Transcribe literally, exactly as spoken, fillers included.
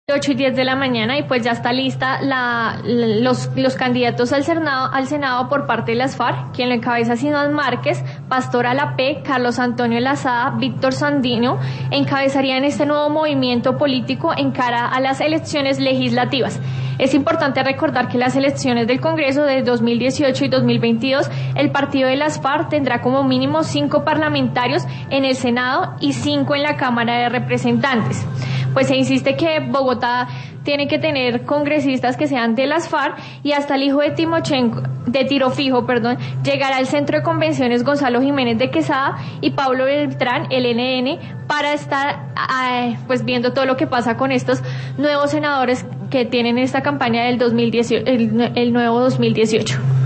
ocho y diez de la mañana y pues ya está lista la, los, los candidatos al Senado, al Senado por parte de las FARC, quien lo encabeza Simón Márquez, Pastor Alapé, Carlos Antonio Lazada, Víctor Sandino, encabezarían este nuevo movimiento político en cara a las elecciones legislativas. Es importante recordar que las elecciones del Congreso de dos mil dieciocho y dos mil veintidós, el partido de las FARC tendrá como mínimo cinco parlamentarios en el Senado y cinco en la Cámara de Representantes. Pues se insiste que Bogotá tiene que tener congresistas que sean de las FARC y hasta el hijo de Timochenko, de Tiro Fijo, perdón, llegará al Centro de Convenciones Gonzalo Jiménez de Quesada y Pablo Beltrán, el N N, para estar eh, pues viendo todo lo que pasa con estos nuevos senadores que tienen esta campaña del dos mil dieciocho, el, el nuevo dos mil dieciocho.